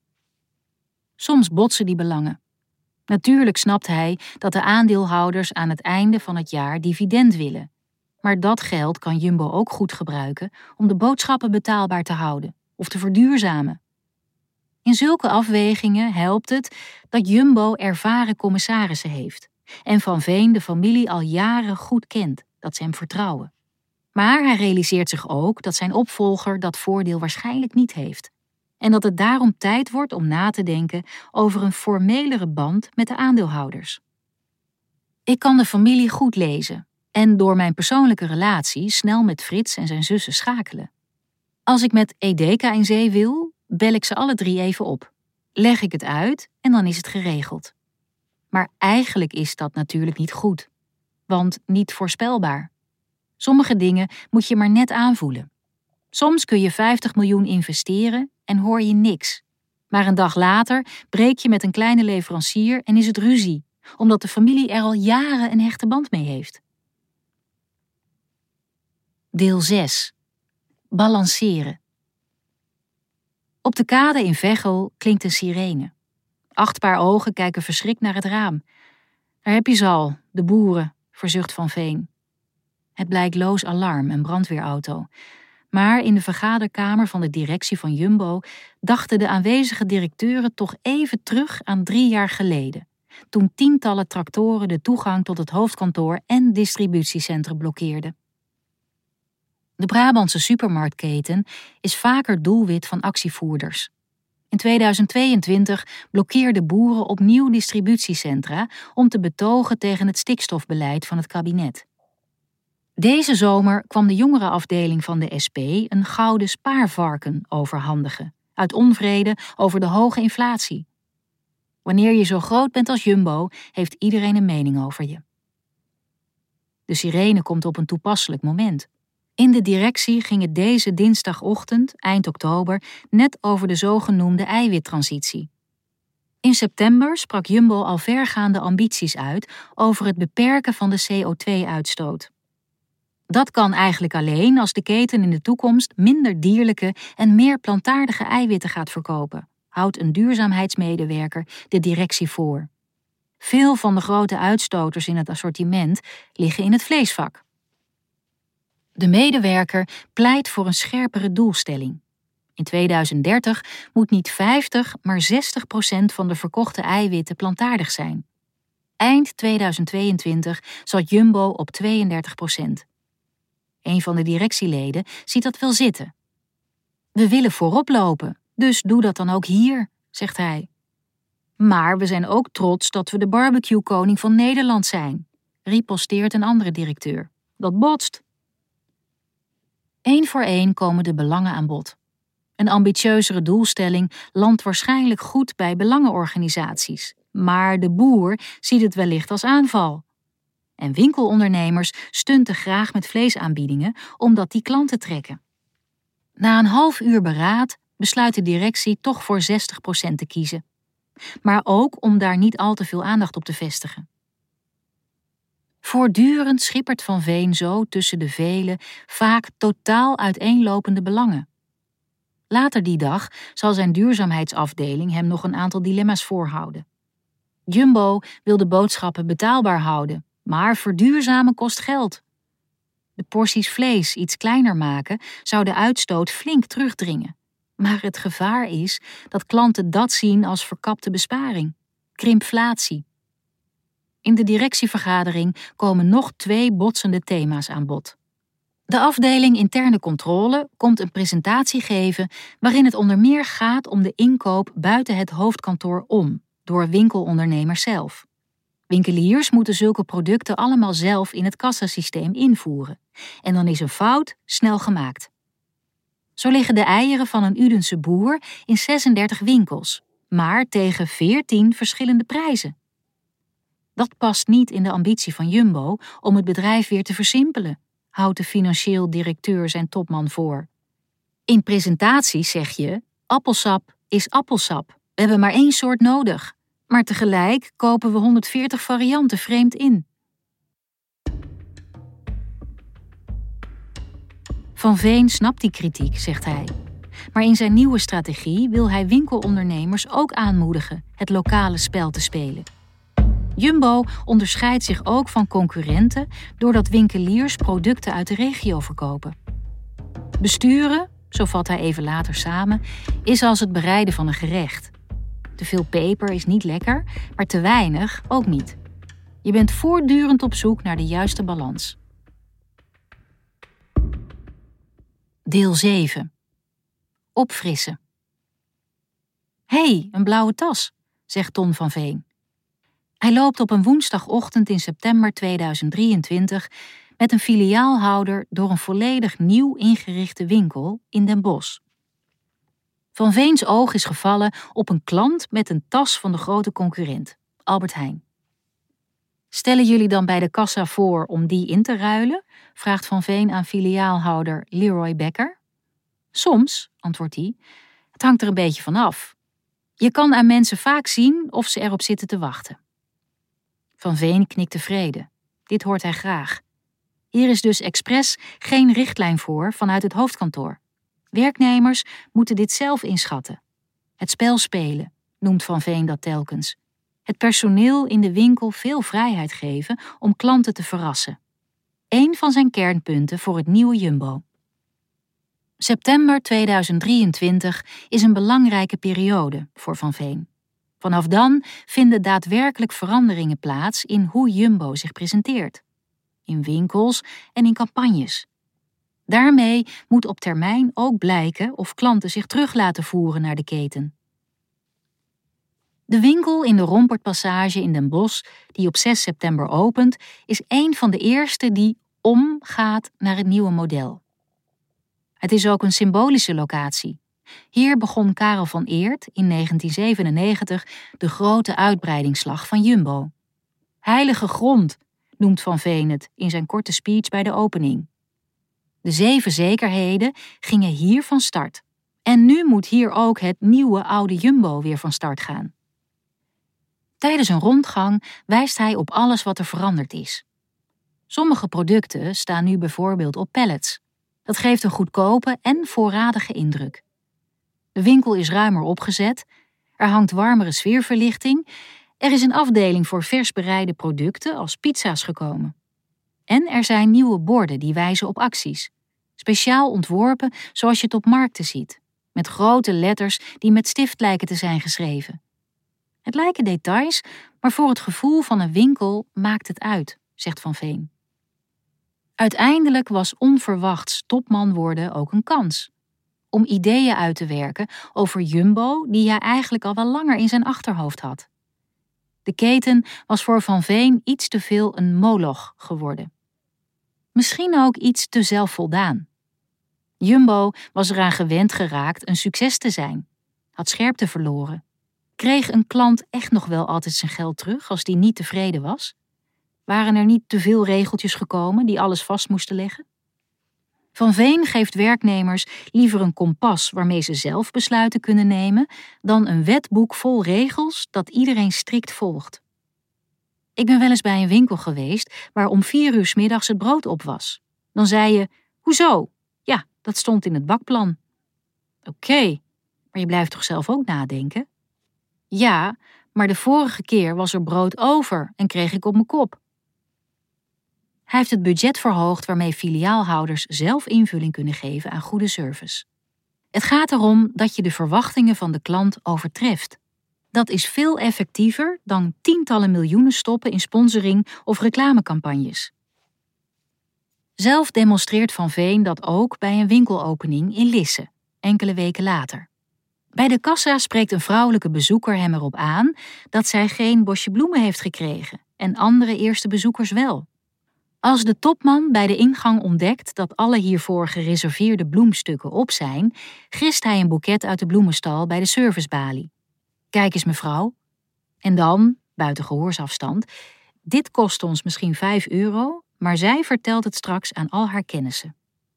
H: Soms botsen die belangen. Natuurlijk snapt hij dat de aandeelhouders aan het einde van het jaar dividend willen. Maar dat geld kan Jumbo ook goed gebruiken om de boodschappen betaalbaar te houden of te verduurzamen. In zulke afwegingen helpt het dat Jumbo ervaren commissarissen heeft en Van Veen de familie al jaren goed kent, dat ze hem vertrouwen. Maar hij realiseert zich ook dat zijn opvolger dat voordeel waarschijnlijk niet heeft en dat het daarom tijd wordt om na te denken over een formelere band met de aandeelhouders. Ik kan de familie goed lezen en door mijn persoonlijke relatie snel met Frits en zijn zussen schakelen. Als ik met Edeka in zee wil, bel ik ze alle 3 even op. Leg ik het uit en dan is het geregeld. Maar eigenlijk is dat natuurlijk niet goed, want niet voorspelbaar. Sommige dingen moet je maar net aanvoelen. Soms kun je 50 miljoen investeren en hoor je niks. Maar een dag later breek je met een kleine leverancier en is het ruzie, omdat de familie er al jaren een hechte band mee heeft. Deel 6. Balanceren. Op de kade in Veghel klinkt een sirene. 8 paar ogen kijken verschrikt naar het raam. Daar heb je ze al, de boeren, verzucht Van Veen. Het blijkt loos alarm, een brandweerauto. Maar in de vergaderkamer van de directie van Jumbo dachten de aanwezige directeuren toch even terug aan 3 jaar geleden, toen tientallen tractoren de toegang tot het hoofdkantoor en distributiecentrum blokkeerden. De Brabantse supermarktketen is vaker doelwit van actievoerders. In 2022 blokkeerden boeren opnieuw distributiecentra om te betogen tegen het stikstofbeleid van het kabinet. Deze zomer kwam de jongerenafdeling van de SP een gouden spaarvarken overhandigen, uit onvrede over de hoge inflatie. Wanneer je zo groot bent als Jumbo, heeft iedereen een mening over je. De sirene komt op een toepasselijk moment. In de directie ging het deze dinsdagochtend, eind oktober, net over de zogenoemde eiwittransitie. In september sprak Jumbo al vergaande ambities uit over het beperken van de CO2-uitstoot. Dat kan eigenlijk alleen als de keten in de toekomst minder dierlijke en meer plantaardige eiwitten gaat verkopen, houdt een duurzaamheidsmedewerker de directie voor. Veel van de grote uitstoters in het assortiment liggen in het vleesvak. De medewerker pleit voor een scherpere doelstelling. In 2030 moet niet 50, maar 60% van de verkochte eiwitten plantaardig zijn. Eind 2022 zat Jumbo op 32%. Een van de directieleden ziet dat wel zitten. We willen voorop lopen, dus doe dat dan ook hier, zegt hij. Maar we zijn ook trots dat we de barbecue-koning van Nederland zijn, riposteert een andere directeur. Dat botst. 1 voor 1 komen de belangen aan bod. Een ambitieuzere doelstelling landt waarschijnlijk goed bij belangenorganisaties, maar de boer ziet het wellicht als aanval. En winkelondernemers stunten graag met vleesaanbiedingen omdat die klanten trekken. Na een half uur beraad besluit de directie toch voor 60% te kiezen. Maar ook om daar niet al te veel aandacht op te vestigen. Voortdurend schippert Van Veen zo tussen de vele, vaak totaal uiteenlopende belangen. Later die dag zal zijn duurzaamheidsafdeling hem nog een aantal dilemma's voorhouden. Jumbo wil de boodschappen betaalbaar houden, maar verduurzamen kost geld. De porties vlees iets kleiner maken zou de uitstoot flink terugdringen. Maar het gevaar is dat klanten dat zien als verkapte besparing, krimpflatie. In de directievergadering komen nog 2 botsende thema's aan bod. De afdeling interne controle komt een presentatie geven waarin het onder meer gaat om de inkoop buiten het hoofdkantoor om, door winkelondernemers zelf. Winkeliers moeten zulke producten allemaal zelf in het kassasysteem invoeren. En dan is een fout snel gemaakt. Zo liggen de eieren van een Udense boer in 36 winkels, maar tegen 14 verschillende prijzen. Dat past niet in de ambitie van Jumbo om het bedrijf weer te versimpelen, houdt de financieel directeur zijn topman voor. In presentaties zeg je, appelsap is appelsap. We hebben maar 1 soort nodig. Maar tegelijk kopen we 140 varianten vreemd in. Van Veen snapt die kritiek, zegt hij. Maar in zijn nieuwe strategie wil hij winkelondernemers ook aanmoedigen het lokale spel te spelen. Jumbo onderscheidt zich ook van concurrenten doordat winkeliers producten uit de regio verkopen. Besturen, zo vat hij even later samen, is als het bereiden van een gerecht. Te veel peper is niet lekker, maar te weinig ook niet. Je bent voortdurend op zoek naar de juiste balans. Deel 7. Opfrissen. Hé, een blauwe tas, zegt Ton van Veen. Hij loopt op een woensdagochtend in september 2023 met een filiaalhouder door een volledig nieuw ingerichte winkel in Den Bosch. Van Veens oog is gevallen op een klant met een tas van de grote concurrent, Albert Heijn. Stellen jullie dan bij de kassa voor om die in te ruilen? Vraagt Van Veen aan filiaalhouder Leroy Becker. Soms, antwoordt hij, het hangt er een beetje van af. Je kan aan mensen vaak zien of ze erop zitten te wachten. Van Veen knikt tevreden. Dit hoort hij graag. Hier is dus expres geen richtlijn voor vanuit het hoofdkantoor. Werknemers moeten dit zelf inschatten. Het spel spelen, noemt Van Veen dat telkens. Het personeel in de winkel veel vrijheid geven om klanten te verrassen. Eén van zijn kernpunten voor het nieuwe Jumbo. September 2023 is een belangrijke periode voor Van Veen. Vanaf dan vinden daadwerkelijk veranderingen plaats in hoe Jumbo zich presenteert. In winkels en in campagnes. Daarmee moet op termijn ook blijken of klanten zich terug laten voeren naar de keten. De winkel in de Rompertpassage in Den Bosch, die op 6 september opent, is een van de eerste die omgaat naar het nieuwe model. Het is ook een symbolische locatie. Hier begon Karel van Eert in 1997 de grote uitbreidingsslag van Jumbo. Heilige grond, noemt Van Veen het in zijn korte speech bij de opening. De 7 zekerheden gingen hier van start. En nu moet hier ook het nieuwe oude Jumbo weer van start gaan. Tijdens een rondgang wijst hij op alles wat er veranderd is. Sommige producten staan nu bijvoorbeeld op pallets. Dat geeft een goedkope en voorradige indruk. De winkel is ruimer opgezet, er hangt warmere sfeerverlichting, er is een afdeling voor vers bereide producten als pizza's gekomen. En er zijn nieuwe borden die wijzen op acties. Speciaal ontworpen zoals je het op markten ziet, met grote letters die met stift lijken te zijn geschreven. Het lijken details, maar voor het gevoel van een winkel maakt het uit, zegt Van Veen. Uiteindelijk was onverwachts topman worden ook een kans. Om ideeën uit te werken over Jumbo die hij eigenlijk al wel langer in zijn achterhoofd had. De keten was voor Van Veen iets te veel een moloch geworden. Misschien ook iets te zelfvoldaan. Jumbo was eraan gewend geraakt een succes te zijn. Had scherpte verloren. Kreeg een klant echt nog wel altijd zijn geld terug als die niet tevreden was? Waren er niet te veel regeltjes gekomen die alles vast moesten leggen? Van Veen geeft werknemers liever een kompas waarmee ze zelf besluiten kunnen nemen dan een wetboek vol regels dat iedereen strikt volgt. Ik ben wel eens bij een winkel geweest waar om 4 uur 's middags het brood op was. Dan zei je, hoezo? Ja, dat stond in het bakplan. Oké, maar je blijft toch zelf ook nadenken? Ja, maar de vorige keer was er brood over en kreeg ik op mijn kop. Hij heeft het budget verhoogd waarmee filiaalhouders zelf invulling kunnen geven aan goede service. Het gaat erom dat je de verwachtingen van de klant overtreft. Dat is veel effectiever dan tientallen miljoenen stoppen in sponsoring of reclamecampagnes. Zelf demonstreert Van Veen dat ook bij een winkelopening in Lisse, enkele weken later. Bij de kassa spreekt een vrouwelijke bezoeker hem erop aan dat zij geen bosje bloemen heeft gekregen en andere eerste bezoekers wel. Als de topman bij de ingang ontdekt dat alle hiervoor gereserveerde bloemstukken op zijn, grist hij een boeket uit de bloemenstal bij de servicebalie. Kijk eens mevrouw. En dan, buiten gehoorsafstand, dit kost ons misschien €5, maar zij vertelt het straks aan al haar kennissen.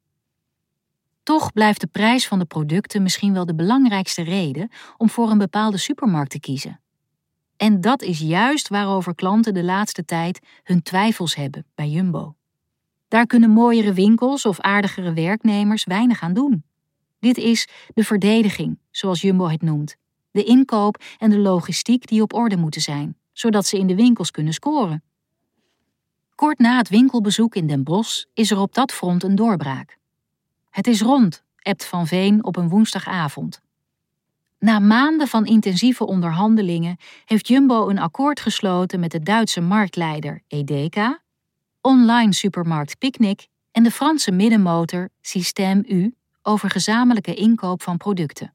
H: Toch blijft de prijs van de producten misschien wel de belangrijkste reden om voor een bepaalde supermarkt te kiezen. En dat is juist waarover klanten de laatste tijd hun twijfels hebben bij Jumbo. Daar kunnen mooiere winkels of aardigere werknemers weinig aan doen. Dit is de verdediging, zoals Jumbo het noemt. De inkoop en de logistiek die op orde moeten zijn, zodat ze in de winkels kunnen scoren. Kort na het winkelbezoek in Den Bosch is er op dat front een doorbraak. Het is rond, appt Van Veen op een woensdagavond. Na maanden van intensieve onderhandelingen heeft Jumbo een akkoord gesloten met de Duitse marktleider Edeka, online supermarkt Picnic en de Franse middenmotor Système U over gezamenlijke inkoop van producten.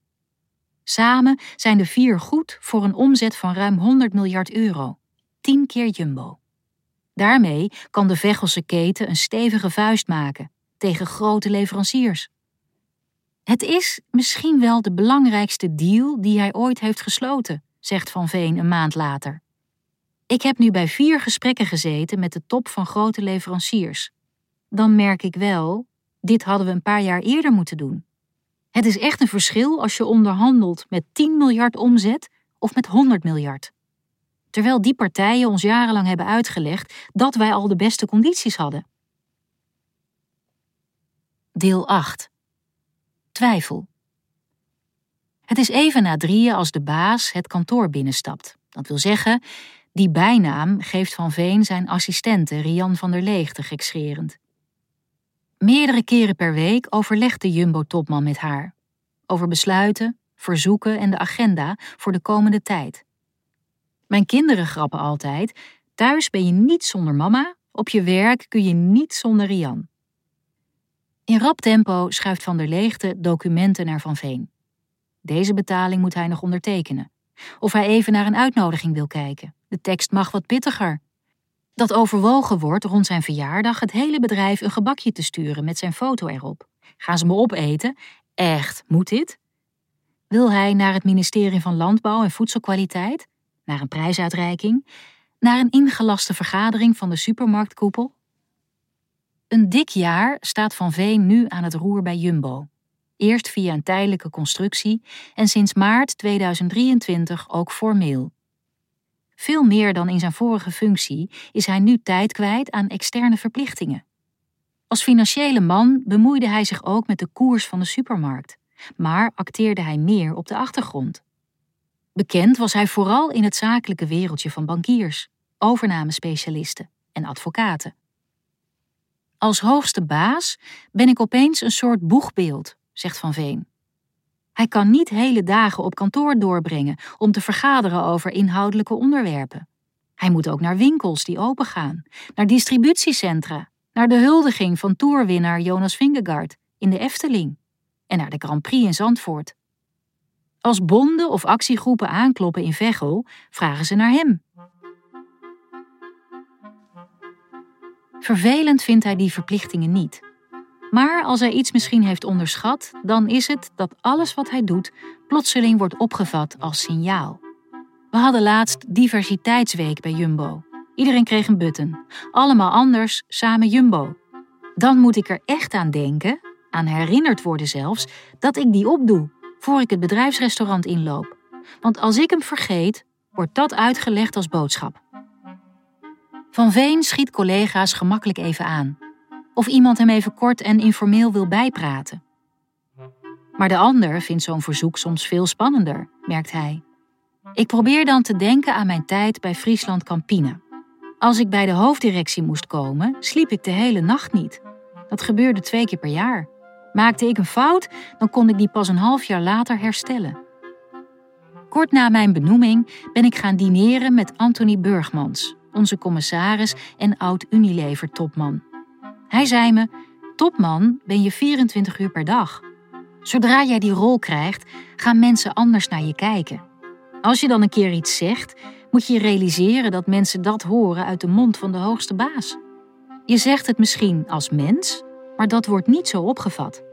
H: Samen zijn de 4 goed voor een omzet van ruim €100 miljard, 10 keer Jumbo. Daarmee kan de Veghelse keten een stevige vuist maken tegen grote leveranciers. Het is misschien wel de belangrijkste deal die hij ooit heeft gesloten, zegt Van Veen een maand later. Ik heb nu bij 4 gesprekken gezeten met de top van grote leveranciers. Dan merk ik wel, dit hadden we een paar jaar eerder moeten doen. Het is echt een verschil als je onderhandelt met 10 miljard omzet of met 100 miljard. Terwijl die partijen ons jarenlang hebben uitgelegd dat wij al de beste condities hadden. Deel 8. Twijfel. Het is even na 3 als de baas het kantoor binnenstapt. Dat wil zeggen, die bijnaam geeft Van Veen zijn assistente Rian van der Leeg te gekscherend. Meerdere keren per week overlegt de Jumbo-topman met haar. Over besluiten, verzoeken en de agenda voor de komende tijd. Mijn kinderen grappen altijd, thuis ben je niet zonder mama, op je werk kun je niet zonder Rian. In rap tempo schuift Van der Leeg de documenten naar Van Veen. Deze betaling moet hij nog ondertekenen. Of hij even naar een uitnodiging wil kijken. De tekst mag wat pittiger. Dat overwogen wordt rond zijn verjaardag het hele bedrijf een gebakje te sturen met zijn foto erop. Gaan ze me opeten? Echt, moet dit? Wil hij naar het ministerie van Landbouw en Voedselkwaliteit? Naar een prijsuitreiking? Naar een ingelaste vergadering van de supermarktkoepel? Een dik jaar staat Van Veen nu aan het roer bij Jumbo. Eerst via een tijdelijke constructie en sinds maart 2023 ook formeel. Veel meer dan in zijn vorige functie is hij nu tijd kwijt aan externe verplichtingen. Als financiële man bemoeide hij zich ook met de koers van de supermarkt, maar acteerde hij meer op de achtergrond. Bekend was hij vooral in het zakelijke wereldje van bankiers, overnamespecialisten en advocaten. Als hoogste baas ben ik opeens een soort boegbeeld, zegt Van Veen. Hij kan niet hele dagen op kantoor doorbrengen om te vergaderen over inhoudelijke onderwerpen. Hij moet ook naar winkels die opengaan, naar distributiecentra, naar de huldiging van toerwinnaar Jonas Vingegaard in de Efteling en naar de Grand Prix in Zandvoort. Als bonden of actiegroepen aankloppen in Veghel, vragen ze naar hem. Vervelend vindt hij die verplichtingen niet. Maar als hij iets misschien heeft onderschat, dan is het dat alles wat hij doet plotseling wordt opgevat als signaal. We hadden laatst diversiteitsweek bij Jumbo. Iedereen kreeg een button. Allemaal anders, samen Jumbo. Dan moet ik er echt aan denken, aan herinnerd worden zelfs, dat ik die opdoe, voor ik het bedrijfsrestaurant inloop. Want als ik hem vergeet, wordt dat uitgelegd als boodschap. Van Veen schiet collega's gemakkelijk even aan. Of iemand hem even kort en informeel wil bijpraten. Maar de ander vindt zo'n verzoek soms veel spannender, merkt hij. Ik probeer dan te denken aan mijn tijd bij Friesland Campina. Als ik bij de hoofddirectie moest komen, sliep ik de hele nacht niet. Dat gebeurde 2 keer per jaar. Maakte ik een fout, dan kon ik die pas een half jaar later herstellen. Kort na mijn benoeming ben ik gaan dineren met Anthony Burgmans, onze commissaris en oud-Unilever-topman. Hij zei me, topman ben je 24 uur per dag. Zodra jij die rol krijgt, gaan mensen anders naar je kijken. Als je dan een keer iets zegt, moet je realiseren dat mensen dat horen uit de mond van de hoogste baas. Je zegt het misschien als mens, maar dat wordt niet zo opgevat.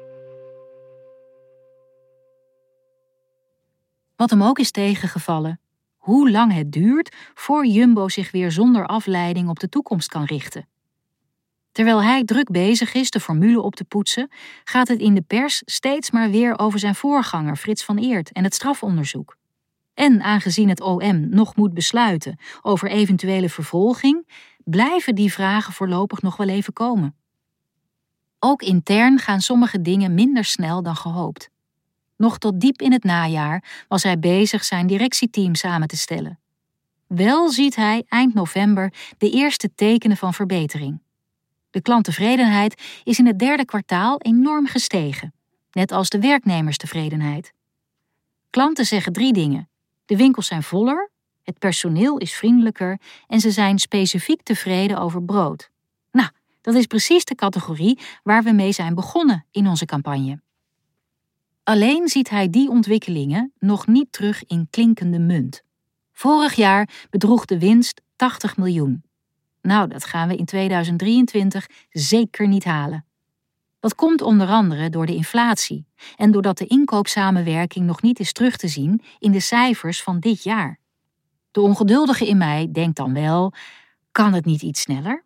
H: Wat hem ook is tegengevallen, hoe lang het duurt voor Jumbo zich weer zonder afleiding op de toekomst kan richten. Terwijl hij druk bezig is de formule op te poetsen, gaat het in de pers steeds maar weer over zijn voorganger Frits van Eert en het strafonderzoek. En aangezien het OM nog moet besluiten over eventuele vervolging, blijven die vragen voorlopig nog wel even komen. Ook intern gaan sommige dingen minder snel dan gehoopt. Nog tot diep in het najaar was hij bezig zijn directieteam samen te stellen. Wel ziet hij eind november de eerste tekenen van verbetering. De klanttevredenheid is in het 3e kwartaal enorm gestegen, net als de werknemerstevredenheid. Klanten zeggen 3 dingen. De winkels zijn voller, het personeel is vriendelijker en ze zijn specifiek tevreden over brood. Nou, dat is precies de categorie waar we mee zijn begonnen in onze campagne. Alleen ziet hij die ontwikkelingen nog niet terug in klinkende munt. Vorig jaar bedroeg de winst 80 miljoen. Nou, dat gaan we in 2023 zeker niet halen. Dat komt onder andere door de inflatie en doordat de inkoopsamenwerking nog niet is terug te zien in de cijfers van dit jaar. De ongeduldige in mij denkt dan wel, kan het niet iets sneller?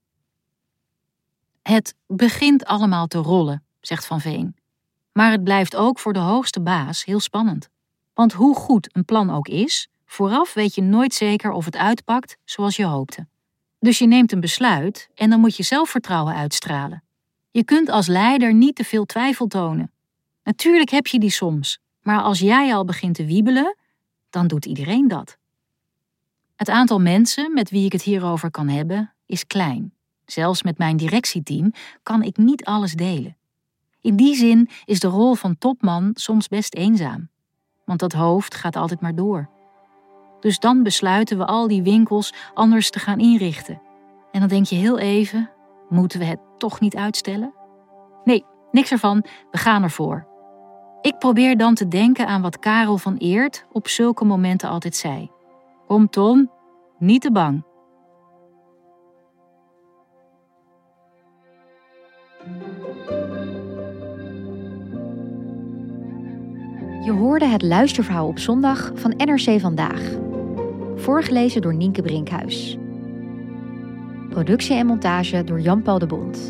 H: Het begint allemaal te rollen, zegt Van Veen. Maar het blijft ook voor de hoogste baas heel spannend. Want hoe goed een plan ook is, vooraf weet je nooit zeker of het uitpakt zoals je hoopte. Dus je neemt een besluit en dan moet je zelfvertrouwen uitstralen. Je kunt als leider niet te veel twijfel tonen. Natuurlijk heb je die soms, maar als jij al begint te wiebelen, dan doet iedereen dat. Het aantal mensen met wie ik het hierover kan hebben, is klein. Zelfs met mijn directieteam kan ik niet alles delen. In die zin is de rol van topman soms best eenzaam. Want dat hoofd gaat altijd maar door. Dus dan besluiten we al die winkels anders te gaan inrichten. En dan denk je heel even, moeten we het toch niet uitstellen? Nee, niks ervan, we gaan ervoor. Ik probeer dan te denken aan wat Karel van Eert op zulke momenten altijd zei. Kom Ton, niet te bang.
E: Je hoorde het luisterverhaal op zondag van NRC Vandaag. Voorgelezen door Nienke Brinkhuis. Productie en montage door Jan-Paul de Bond.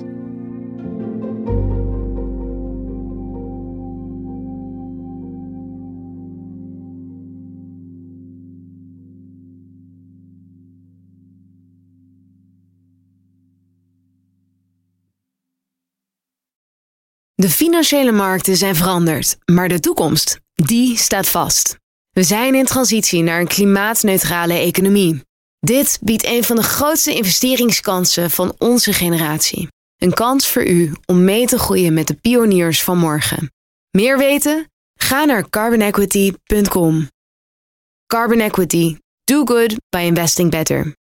F: De financiële markten zijn veranderd, maar de toekomst, die staat vast. We zijn in transitie naar een klimaatneutrale economie. Dit biedt een van de grootste investeringskansen van onze generatie. Een kans voor u om mee te groeien met de pioniers van morgen. Meer weten? Ga naar carbonequity.com. Carbon Equity. Do good by investing better.